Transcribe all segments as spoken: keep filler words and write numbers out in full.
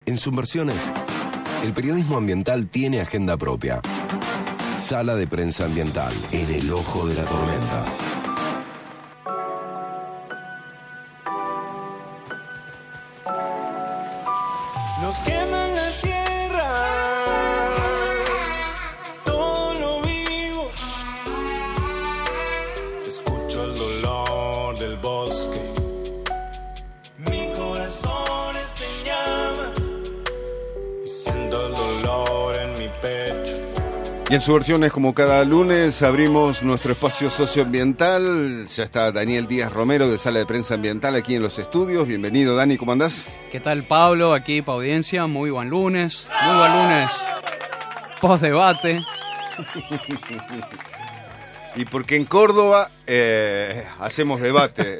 En Subversiones, el periodismo ambiental tiene agenda propia. Sala de prensa ambiental, en el ojo de la tormenta. Nos queman las tierras, todo lo vivo. Escucho el dolor del bosque. Mi corazón está en llamas y siento el dolor en mi pecho. Y en Subversiones, como cada lunes, abrimos nuestro espacio socioambiental. Ya está Daniel Díaz Romero de Sala de Prensa Ambiental aquí en los estudios. Bienvenido, Dani, ¿cómo andás? ¿Qué tal, Pablo? Aquí para audiencia, muy buen lunes. Muy buen lunes post-debate. Y porque en Córdoba eh, hacemos debates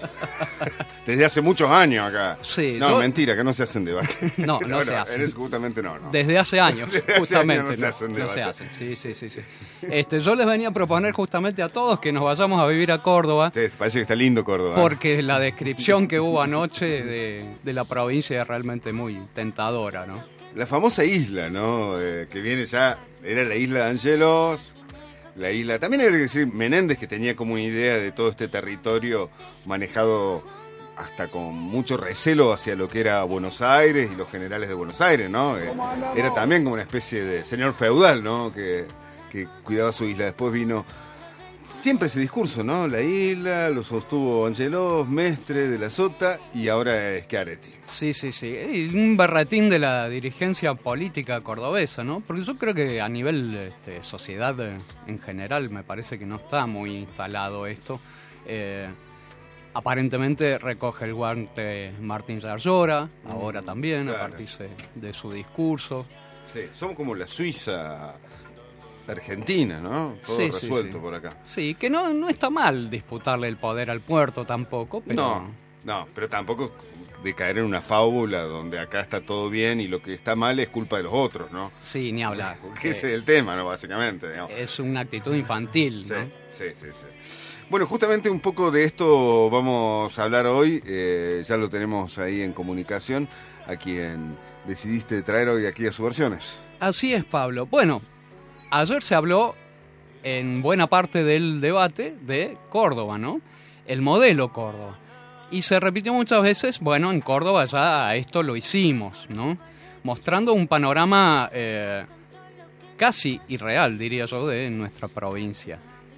desde hace muchos años acá. Sí, no, yo... mentira, que no se hacen debates. No, no bueno, se hacen. En eso justamente no, no. Desde hace años, Desde justamente. hace años no se hacen no, debates. no se hacen, sí, sí, sí. sí. Este, yo les venía a proponer justamente a todos que nos vayamos a vivir a Córdoba. Sí, parece que está lindo Córdoba. Porque la descripción que hubo anoche de, de la provincia es realmente muy tentadora, ¿no? La famosa isla, ¿no? Eh, que viene ya, era la isla de Angelos. La isla, también hay que decir Menéndez, que tenía como una idea de todo este territorio manejado hasta con mucho recelo hacia lo que era Buenos Aires y los generales de Buenos Aires, ¿no? Eh, era también como una especie de señor feudal, ¿no? Que, que cuidaba su isla. Después vino siempre ese discurso, ¿no? La isla, lo sostuvo Angelos, Mestre de la Sota y ahora es Schiaretti. Sí, sí, sí. Y un berretín de la dirigencia política cordobesa, ¿no? Porque yo creo que a nivel este, sociedad en general me parece que no está muy instalado esto. Eh, aparentemente recoge el guante Martín Yarlora, ahora también, claro, a partir de, de su discurso. Sí, somos como la Suiza Argentina, ¿no? Todo sí, resuelto sí, sí. por acá. Sí, que no, no está mal disputarle el poder al puerto tampoco, pero... No, no, pero tampoco de caer en una fábula donde acá está todo bien y lo que está mal es culpa de los otros, ¿no? Sí, ni hablar. Porque ese es el tema, ¿no? Básicamente, digamos. Es una actitud infantil, sí, ¿no? Sí, sí, sí. Bueno, justamente un poco de esto vamos a hablar hoy, eh, ya lo tenemos ahí en comunicación, a quien decidiste traer hoy aquí a Subversiones. Así es, Pablo. Bueno, ayer se habló en buena parte del debate de Córdoba, ¿no? El modelo Córdoba. Y se repitió muchas veces, bueno, en Córdoba ya esto lo hicimos, ¿no? Mostrando un panorama eh, casi irreal, diría yo, de nuestra provincia.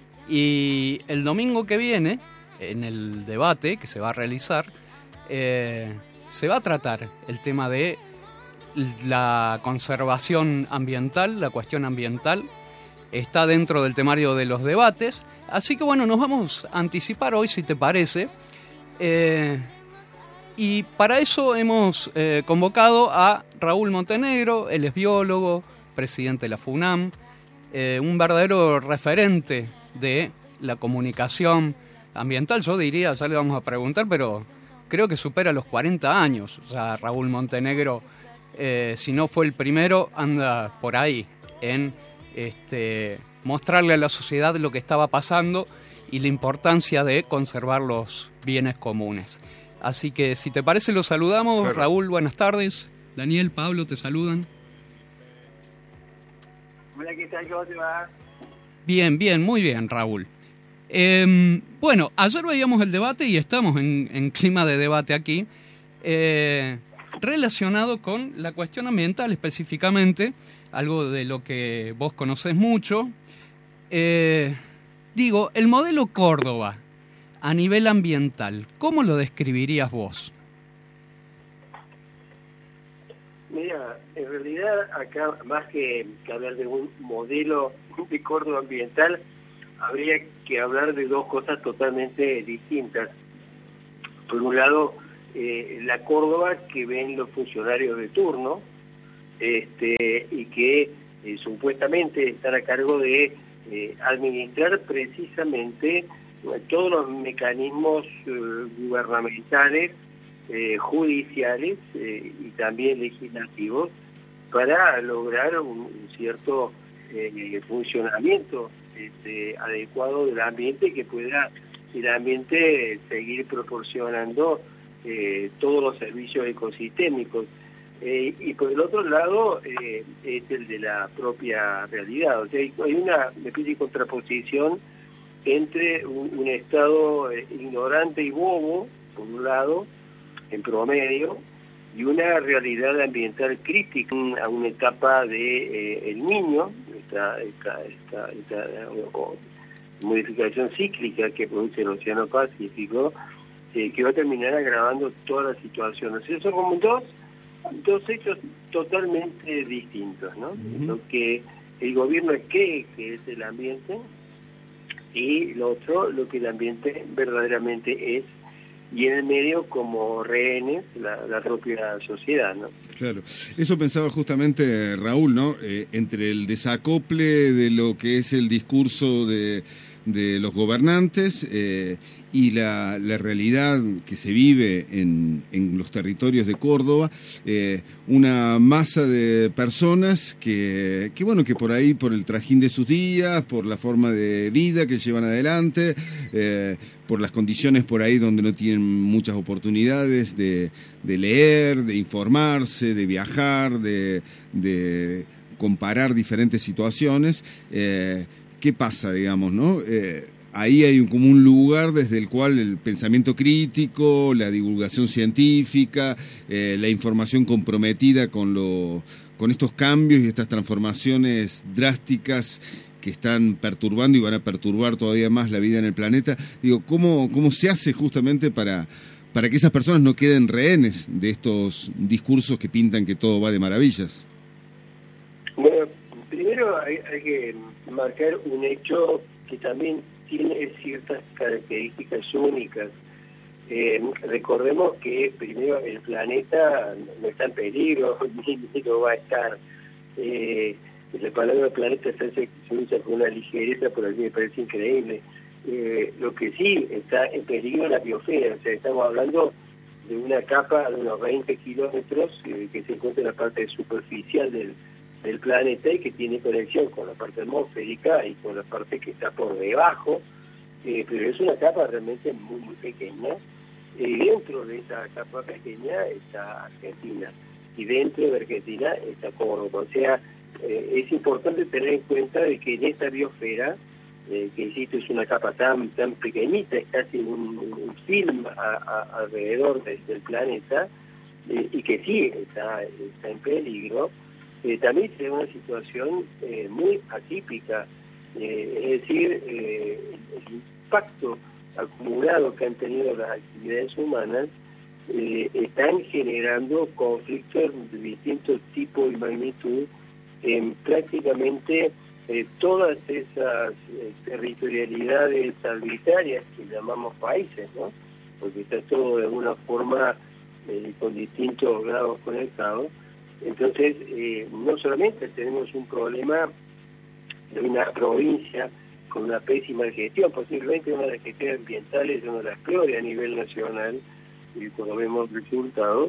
Y el domingo que viene, en el debate que se va a realizar, eh, se va a tratar el tema de la conservación ambiental, la cuestión ambiental, está dentro del temario de los debates, así que bueno, nos vamos a anticipar hoy, si te parece, eh, y para eso hemos eh, convocado a Raúl Montenegro, él es biólogo, presidente de la FUNAM, eh, un verdadero referente de la comunicación ambiental, yo diría, ya le vamos a preguntar, pero creo que supera los cuarenta años, o sea, Raúl Montenegro, eh, si no fue el primero, anda por ahí, en este, mostrarle a la sociedad lo que estaba pasando y la importancia de conservar los bienes comunes. Así que, si te parece, lo saludamos. Claro. Raúl, buenas tardes. Daniel, Pablo, te saludan. Hola, ¿qué tal? ¿Cómo te va? Bien, bien, muy bien, Raúl. Eh, bueno, ayer veíamos el debate y estamos en, en clima de debate aquí, eh, relacionado con la cuestión ambiental específicamente, algo de lo que vos conocés mucho. Eh, digo, el modelo Córdoba a nivel ambiental, ¿cómo lo describirías vos? Mira, en realidad acá más que, que hablar de un modelo de Córdoba ambiental, habría que hablar de dos cosas totalmente distintas. Por un lado, eh, la Córdoba que ven los funcionarios de turno, este, y que eh, supuestamente están a cargo de eh, administrar precisamente eh, todos los mecanismos eh, gubernamentales, eh, judiciales eh, y también legislativos para lograr un, un cierto eh, funcionamiento este, adecuado del ambiente, que pueda el ambiente seguir proporcionando eh, todos los servicios ecosistémicos. Eh, y por el otro lado eh, es el de la propia realidad. O sea, hay, hay una especie de contraposición entre un, un Estado eh, ignorante y bobo, por un lado, en promedio, y una realidad ambiental crítica a una etapa de eh, el niño, esta, esta, esta, esta o, o, modificación cíclica que produce el Océano Pacífico, eh, que va a terminar agravando toda la situación. O sea, son como dos, dos hechos totalmente distintos, ¿no? Uh-huh. Lo que el gobierno cree que es el ambiente y lo otro, lo que el ambiente verdaderamente es, y en el medio como rehenes la, la propia sociedad, ¿no? Claro, eso pensaba justamente Raúl, ¿no? Eh, entre el desacople de lo que es el discurso de, de los gobernantes eh, y la, la realidad que se vive en, en los territorios de Córdoba, eh, una masa de personas que, que, bueno, que por ahí, por el trajín de sus días, por la forma de vida que llevan adelante, eh, por las condiciones por ahí donde no tienen muchas oportunidades de, de leer, de informarse, de viajar, de, de comparar diferentes situaciones. Eh, ¿Qué pasa, digamos, no? Eh, ahí hay un, como un lugar desde el cual el pensamiento crítico, la divulgación científica, eh, la información comprometida con, lo, con estos cambios y estas transformaciones drásticas que están perturbando y van a perturbar todavía más la vida en el planeta. Digo, ¿cómo, cómo se hace justamente para, para que esas personas no queden rehenes de estos discursos que pintan que todo va de maravillas? Bueno, primero hay, hay que marcar un hecho que también tiene ciertas características únicas. Eh, recordemos que primero el planeta no está en peligro, ni, ni lo va a estar. Eh, La palabra planeta se, hace, se usa con una ligereza, por aquí me parece increíble. Eh, lo que sí está en peligro es la biosfera, o sea, estamos hablando de una capa de unos veinte kilómetros eh, que se encuentra en la parte superficial del, del planeta y que tiene conexión con la parte atmosférica y con la parte que está por debajo, eh, pero es una capa realmente muy, muy pequeña. Y eh, dentro de esa capa pequeña está Argentina, y dentro de Argentina está Córdoba, o sea, Eh, es importante tener en cuenta de que en esta biosfera, eh, que insisto es una capa tan tan pequeñita, es casi un, un film a, a, alrededor de, del planeta, eh, y que sí está, está en peligro, eh, también se da una situación eh, muy atípica, eh, es decir, eh, el impacto acumulado que han tenido las actividades humanas eh, están generando conflictos de distintos tipos y magnitud en prácticamente eh, todas esas eh, territorialidades arbitrarias que llamamos países, ¿no? Porque está todo de alguna forma eh, con distintos grados conectados. Entonces, eh, no solamente tenemos un problema de una provincia con una pésima gestión, posiblemente una de las gestiones ambientales es una de las peores a nivel nacional, y cuando vemos resultados,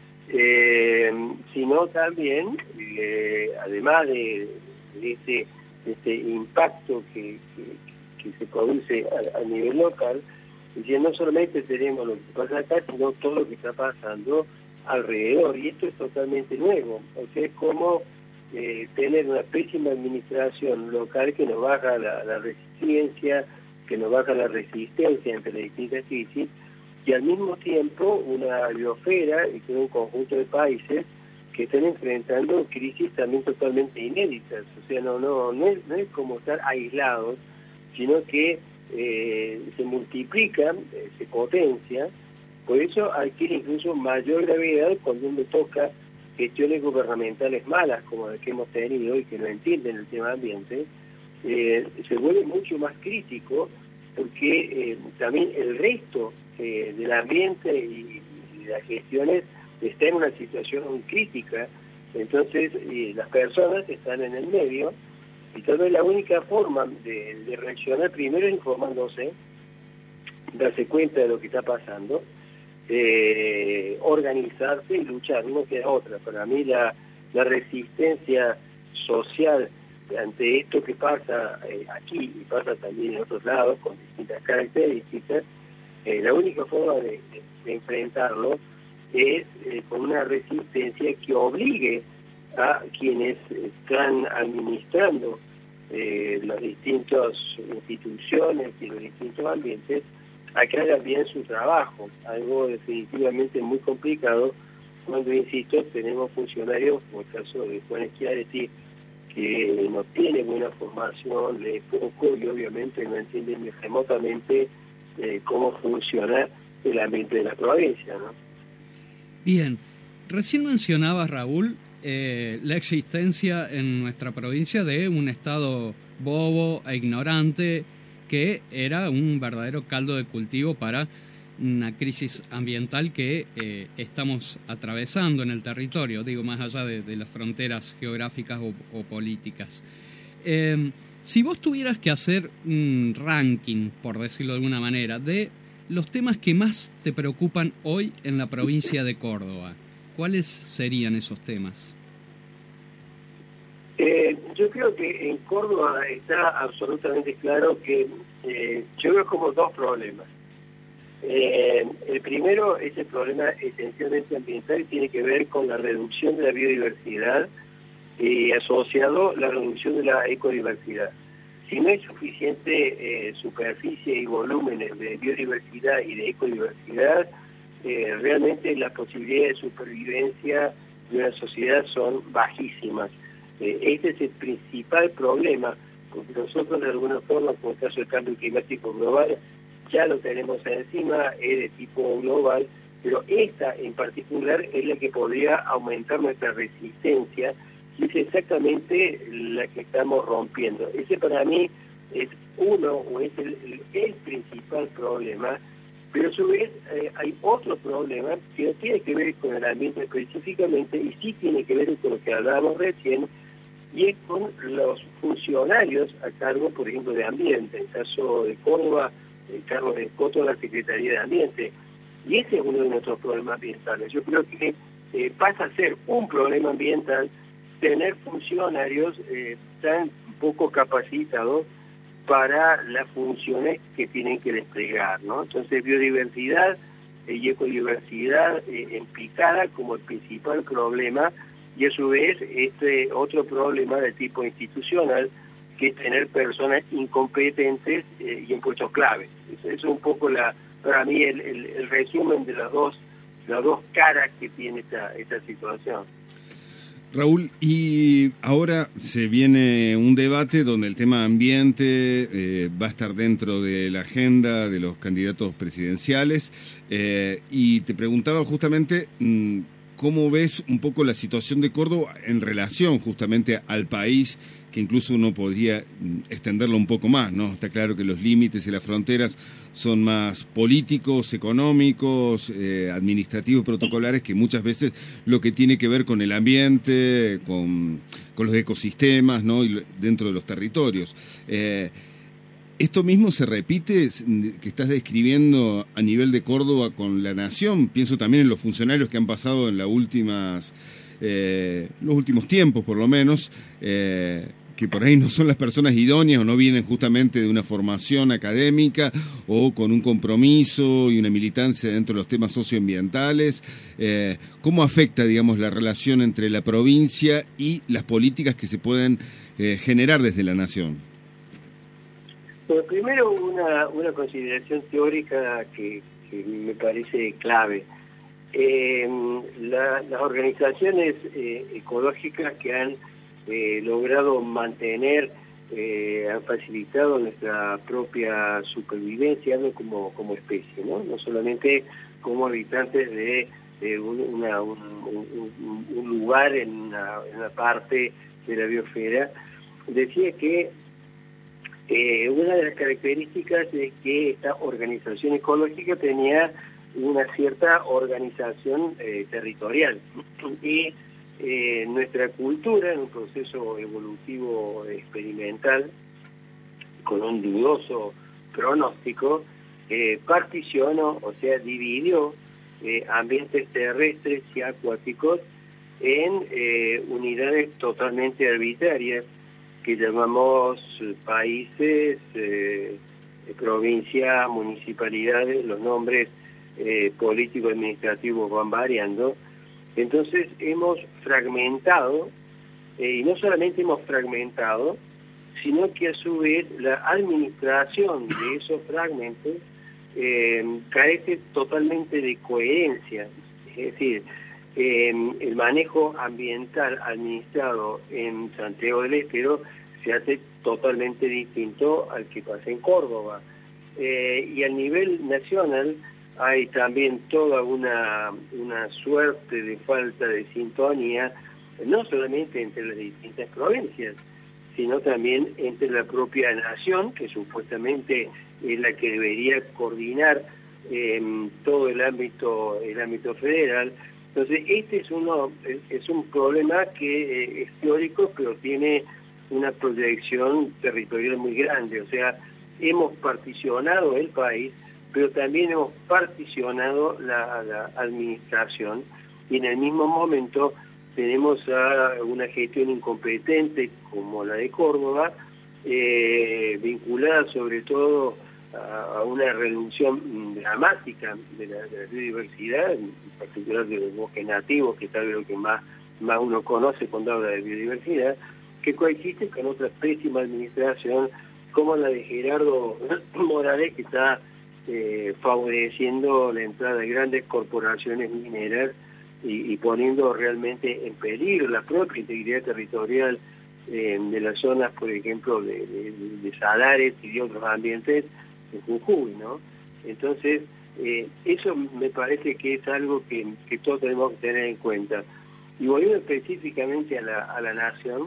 Eh, sino también, eh, además de, de, este, de este impacto que, que, que se produce a, a nivel local, es decir, no solamente tenemos lo que pasa acá, sino todo lo que está pasando alrededor, y esto es totalmente nuevo. O sea, es como eh, tener una pésima administración local que nos baja la, la resiliencia, que nos baja la resistencia entre las distintas crisis, y al mismo tiempo una biosfera y un conjunto de países que están enfrentando crisis también totalmente inéditas. O sea, no no no es, no es como estar aislados, sino que eh, se multiplican, eh, se potencia. Por eso adquiere incluso mayor gravedad cuando uno toca gestiones gubernamentales malas como las que hemos tenido y que no entienden el tema ambiente. Eh, se vuelve mucho más crítico porque eh, también el resto Eh, del ambiente y, y de las gestiones está en una situación muy crítica. Entonces eh, las personas están en el medio y tal vez la única forma de, de reaccionar primero es informándose, darse cuenta de lo que está pasando, eh, organizarse y luchar, no queda otra. Para mí la, la resistencia social ante esto que pasa eh, aquí y pasa también en otros lados con distintas características, Eh, la única forma de, de, de enfrentarlo es eh, con una resistencia que obligue a quienes están administrando eh, las distintas instituciones y los distintos ambientes a que hagan bien su trabajo, algo definitivamente muy complicado cuando, insisto, tenemos funcionarios, como el caso de Juan Schiaretti, que no tiene buena formación, lee poco y obviamente no entiende ni remotamente eh, cómo funciona el ambiente de la provincia, ¿no? Bien, recién mencionaba Raúl eh, la existencia en nuestra provincia de un Estado bobo e ignorante que era un verdadero caldo de cultivo para una crisis ambiental que eh, estamos atravesando en el territorio, digo, más allá de, de las fronteras geográficas o, o políticas. Eh, si vos tuvieras que hacer un ranking, por decirlo de alguna manera, de los temas que más te preocupan hoy en la provincia de Córdoba, ¿cuáles serían esos temas? Eh, yo creo que en Córdoba está absolutamente claro que eh, yo veo como dos problemas. Eh, el primero es el problema esencialmente ambiental y tiene que ver con la reducción de la biodiversidad y asociado la reducción de la ecodiversidad. Si no hay suficiente eh, superficie y volúmenes de biodiversidad y de ecodiversidad, eh, realmente las posibilidades de supervivencia de una sociedad son bajísimas. Eh, este es el principal problema, porque nosotros de alguna forma, por el caso del cambio climático global, ya lo tenemos encima, es de tipo global, pero esta en particular es la que podría aumentar nuestra resistencia y es exactamente la que estamos rompiendo. Ese para mí es uno, o es el, el, el principal problema, pero a su vez eh, hay otro problema que no tiene que ver con el ambiente específicamente y sí tiene que ver con lo que hablábamos recién, y es con los funcionarios a cargo, por ejemplo, de ambiente. En el caso de Córdoba, el cargo de Coto de la Secretaría de Ambiente. Y ese es uno de nuestros problemas ambientales. Yo creo que eh, pasa a ser un problema ambiental tener funcionarios eh, tan poco capacitados para las funciones que tienen que desplegar, ¿no? Entonces, biodiversidad eh, y ecodiversidad eh, en picada como el principal problema, y a su vez este otro problema de tipo institucional, que es tener personas incompetentes eh, y en puestos clave. Eso, eso es un poco la, para mí el, el, el resumen de las dos, las dos caras que tiene esta, esta situación. Raúl, y ahora se viene un debate donde el tema ambiente eh, va a estar dentro de la agenda de los candidatos presidenciales, eh, y te preguntaba justamente mmm, cómo ves un poco la situación de Córdoba en relación justamente al país, que incluso uno podría extenderlo un poco más, ¿no? Está claro que los límites y las fronteras son más políticos, económicos, eh, administrativos, protocolares, que muchas veces lo que tiene que ver con el ambiente, con, con los ecosistemas, ¿no? Y dentro de los territorios. Eh, ¿Esto mismo se repite que estás describiendo a nivel de Córdoba con la nación? Pienso también en los funcionarios que han pasado en las últimas, eh, los últimos tiempos, por lo menos, eh, que por ahí no son las personas idóneas o no vienen justamente de una formación académica o con un compromiso y una militancia dentro de los temas socioambientales. Eh, ¿Cómo afecta, digamos, la relación entre la provincia y las políticas que se pueden eh, generar desde la nación? Bueno, primero una, una consideración teórica que, que me parece clave. Eh, la, las organizaciones eh, ecológicas que han eh, logrado mantener, eh, han facilitado nuestra propia supervivencia, ¿no? como, como especie, ¿no? No solamente como habitantes de, de un, una, un, un, un lugar en una, en una parte de la biosfera. Decía que Eh, una de las características es que esta organización ecológica tenía una cierta organización eh, territorial y eh, nuestra cultura en un proceso evolutivo experimental con un dudoso pronóstico eh, particionó, o sea, dividió eh, ambientes terrestres y acuáticos en eh, unidades totalmente arbitrarias que llamamos países, eh, provincias, municipalidades, los nombres eh, político-administrativos van variando. Entonces hemos fragmentado, eh, y no solamente hemos fragmentado, sino que a su vez la administración de esos fragmentos eh, carece totalmente de coherencia. Es decir, eh, el manejo ambiental administrado en Santiago del Estero se hace totalmente distinto al que pasa en Córdoba. Eh, y a nivel nacional hay también toda una, una suerte de falta de sintonía, no solamente entre las distintas provincias, sino también entre la propia nación, que supuestamente es la que debería coordinar eh, todo el ámbito, el ámbito federal. Entonces, este es uno, es, es un problema que eh, es teórico, pero tiene una proyección territorial muy grande. O sea, hemos particionado el país, pero también hemos particionado la, la administración, y en el mismo momento tenemos a una gestión incompetente como la de Córdoba, eh, vinculada sobre todo a, a una reducción dramática de la, de la biodiversidad, en particular de los bosques nativos, que tal vez lo que más, más uno conoce cuando habla de biodiversidad, que coexiste con otra pésima administración como la de Gerardo Morales, que está eh, favoreciendo la entrada de grandes corporaciones mineras y, y poniendo realmente en peligro la propia integridad territorial eh, de las zonas, por ejemplo, de, de, de salares y de otros ambientes en Jujuy, ¿no? Entonces, eh, eso me parece que es algo que, que todos tenemos que tener en cuenta. Y volviendo específicamente a la, a la nación,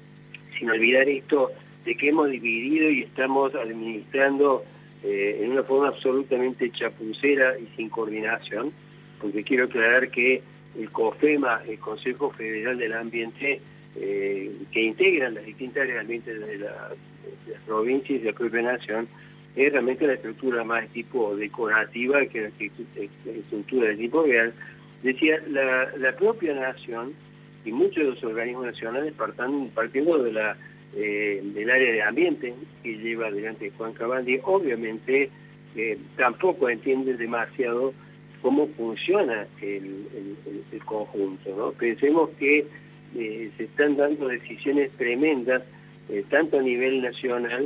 sin olvidar esto de que hemos dividido y estamos administrando eh, en una forma absolutamente chapucera y sin coordinación, porque quiero aclarar que el COFEMA, el Consejo Federal del Ambiente, eh, que integran las distintas áreas de ambiente de, la, de las provincias y de la propia nación, es realmente la estructura más de tipo decorativa que la estructura de tipo real. Decía, la, la propia nación y muchos de los organismos nacionales partan, partiendo de la, eh, del área de ambiente que lleva adelante Juan Cavalli, obviamente eh, tampoco entienden demasiado cómo funciona el, el, el conjunto, ¿no? Pensemos que eh, se están dando decisiones tremendas, eh, tanto a nivel nacional,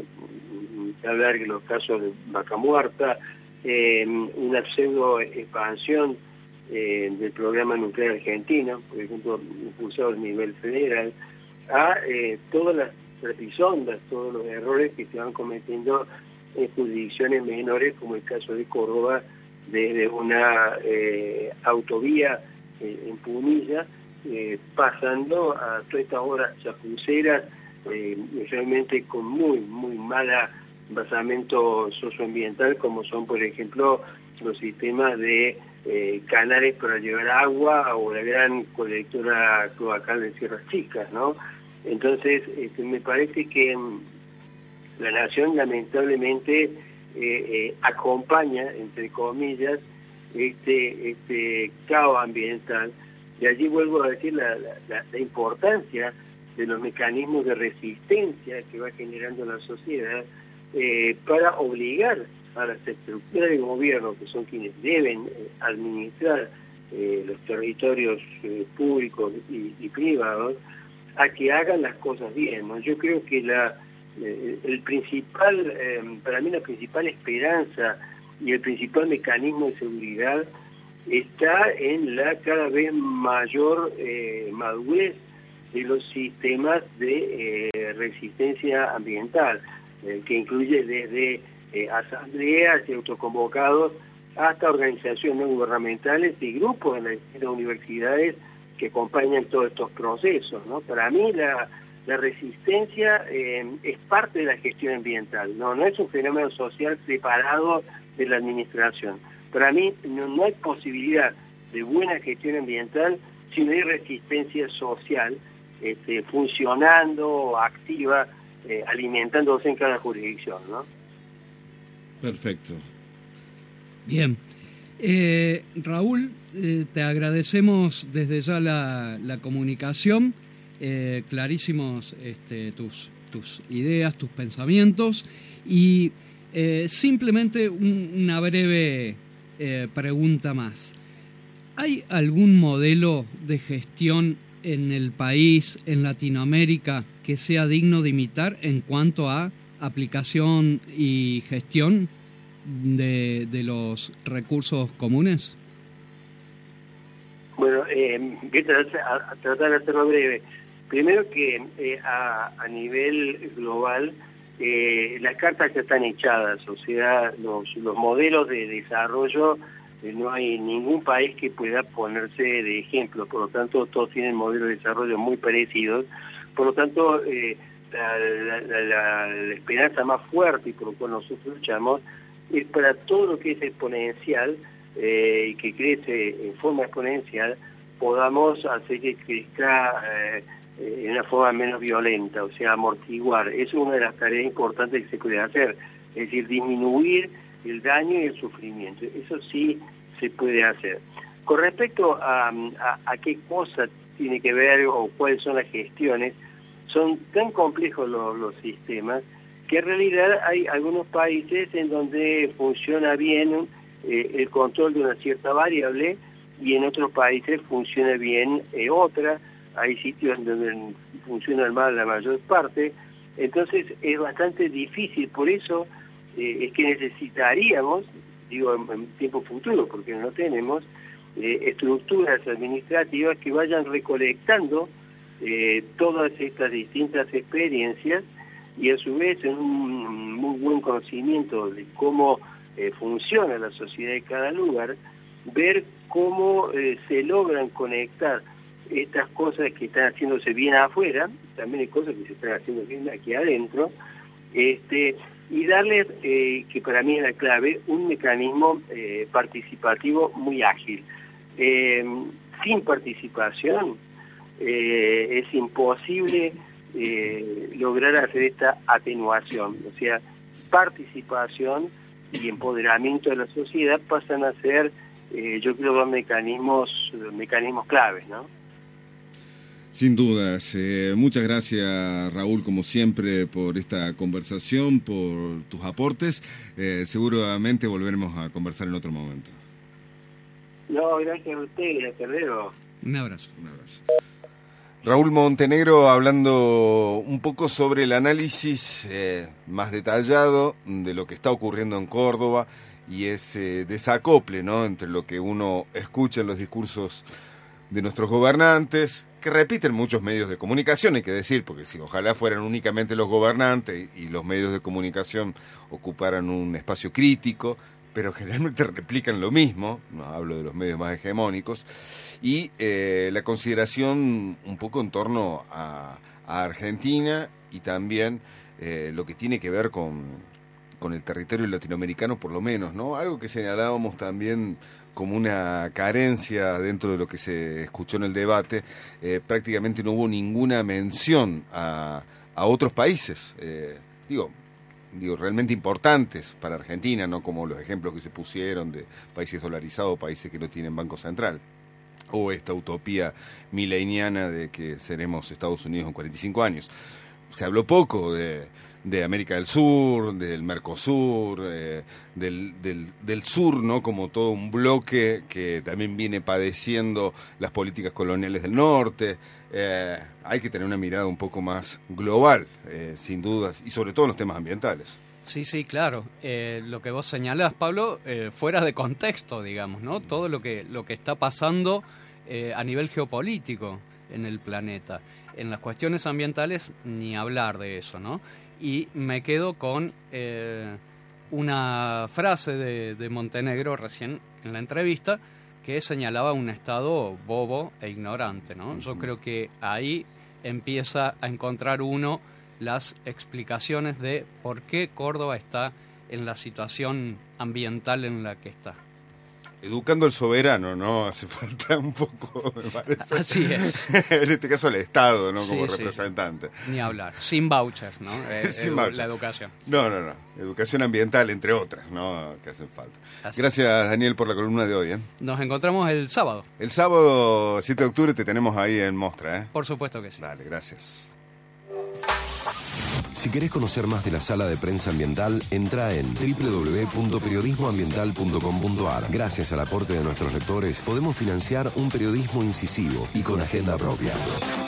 hablar de los casos de Vaca Muerta, eh, una pseudo expansión eh, del programa nuclear argentino, por ejemplo, impulsado a nivel federal, a eh, todas las trapisondas, todos los errores que se van cometiendo en jurisdicciones menores, como el caso de Córdoba, desde una eh, autovía eh, en Punilla, eh, pasando a todas estas obras chapuceras, eh, realmente con muy, muy mala basamento socioambiental, como son, por ejemplo, los sistemas de eh, canales para llevar agua o la gran colectora cloacal de Sierras Chicas, ¿no? Entonces, este, me parece que mm, la nación lamentablemente Eh, eh, acompaña, entre comillas, este, este caos ambiental. Y allí vuelvo a decir la, la, la importancia de los mecanismos de resistencia que va generando la sociedad eh, para obligar a las estructuras de gobierno, que son quienes deben eh, administrar eh, los territorios eh, públicos y, y privados, a que hagan las cosas bien, ¿no? Yo creo que la el principal, eh, para mí la principal esperanza y el principal mecanismo de seguridad está en la cada vez mayor eh, madurez de los sistemas de eh, resistencia ambiental, eh, que incluye desde eh, asambleas y autoconvocados hasta organizaciones no gubernamentales y grupos en las distintas universidades que acompañan todos estos procesos, ¿no? Para mí la La resistencia eh, es parte de la gestión ambiental, no, no es un fenómeno social separado de la administración. Para mí no, no hay posibilidad de buena gestión ambiental si no hay resistencia social este, funcionando, activa, eh, alimentándose en cada jurisdicción, ¿no? Perfecto. Bien. Eh, Raúl, eh, te agradecemos desde ya la, la comunicación. Eh, clarísimos este, tus, tus ideas, tus pensamientos y eh, simplemente un, una breve eh, pregunta más. ¿Hay algún modelo de gestión en el país, en Latinoamérica, que sea digno de imitar en cuanto a aplicación y gestión de, de los recursos comunes? Bueno, eh, voy a tratar, a, a tratar de hacerlo breve. Primero que eh, a, a nivel global eh, las cartas ya están echadas, o sea, los, los modelos de desarrollo, eh, no hay ningún país que pueda ponerse de ejemplo, por lo tanto todos tienen modelos de desarrollo muy parecidos, por lo tanto eh, la, la, la, la esperanza más fuerte y por lo cual nosotros luchamos es para todo lo que es exponencial eh, y que crece en forma exponencial, podamos hacer que crezca eh, en una forma menos violenta, o sea, amortiguar. Eso es una de las tareas importantes que se puede hacer, es decir, disminuir el daño y el sufrimiento. Eso sí se puede hacer. Con respecto a, a, a qué cosa tiene que ver o cuáles son las gestiones, son tan complejos los, los sistemas que en realidad hay algunos países en donde funciona bien eh, el control de una cierta variable y en otros países funciona bien eh, otra. Hay sitios donde funciona mal la mayor parte, entonces es bastante difícil, por eso eh, es que necesitaríamos, digo en, en tiempo futuro, porque no tenemos, eh, estructuras administrativas que vayan recolectando eh, todas estas distintas experiencias y a su vez en un muy buen conocimiento de cómo eh, funciona la sociedad de cada lugar, ver cómo eh, se logran conectar estas cosas que están haciéndose bien afuera, también hay cosas que se están haciendo bien aquí adentro, este, y darle, eh, que para mí es la clave, un mecanismo eh, participativo muy ágil. Eh, sin participación eh, es imposible eh, lograr hacer esta atenuación, o sea, participación y empoderamiento de la sociedad pasan a ser, eh, yo creo, dos mecanismos, mecanismos claves, ¿no? Sin dudas. Eh, muchas gracias, Raúl, como siempre, por esta conversación, por tus aportes. Eh, seguramente volveremos a conversar en otro momento. No, gracias a ustedes, hasta luego. Un abrazo. Un abrazo. Raúl Montenegro hablando un poco sobre el análisis eh, más detallado de lo que está ocurriendo en Córdoba y ese desacople, ¿no?, entre lo que uno escucha en los discursos de nuestros gobernantes, que repiten muchos medios de comunicación, hay que decir, porque si ojalá fueran únicamente los gobernantes y los medios de comunicación ocuparan un espacio crítico, pero generalmente replican lo mismo, no hablo de los medios más hegemónicos, y eh, la consideración un poco en torno a, a Argentina y también eh, lo que tiene que ver con, con el territorio latinoamericano, por lo menos, ¿no? Algo que señalábamos también como una carencia dentro de lo que se escuchó en el debate, eh, prácticamente no hubo ninguna mención a, a otros países, eh, digo, digo, realmente importantes para Argentina, no como los ejemplos que se pusieron de países dolarizados, países que no tienen banco central, o esta utopía mileniana de que seremos Estados Unidos en cuarenta y cinco años. Se habló poco de... de América del Sur, del Mercosur, eh, del, del, del sur, ¿no?, como todo un bloque que también viene padeciendo las políticas coloniales del norte. Eh, hay que tener una mirada un poco más global, eh, sin dudas, y sobre todo en los temas ambientales. Sí, sí, claro. Eh, lo que vos señalás, Pablo, eh, fuera de contexto, digamos, ¿no? Todo lo que, lo que está pasando eh, a nivel geopolítico en el planeta. En las cuestiones ambientales, ni hablar de eso, ¿no? Y me quedo con eh, una frase de, de Montenegro recién en la entrevista que señalaba un estado bobo e ignorante, ¿no? Uh-huh. Yo creo que ahí empieza a encontrar uno las explicaciones de por qué Córdoba está en la situación ambiental en la que está. Educando al soberano, ¿no? Hace falta un poco, me parece. Así es. En este caso el Estado, ¿no? Sí, Como sí, representante. Sí. Ni hablar. Sin vouchers, ¿no? Eh, Sin edu- vouchers. La educación. No, no, no. Educación ambiental, entre otras, ¿no?, que hacen falta. Así Gracias, Daniel, por la columna de hoy, ¿eh? Nos encontramos el sábado. El sábado siete de octubre te tenemos ahí en Mostra, ¿eh? Por supuesto que sí. Dale, gracias. Si querés conocer más de la Sala de Prensa Ambiental, entra en doble u doble u doble u punto periodismo ambiental punto com punto a r. Gracias al aporte de nuestros lectores, podemos financiar un periodismo incisivo y con agenda propia.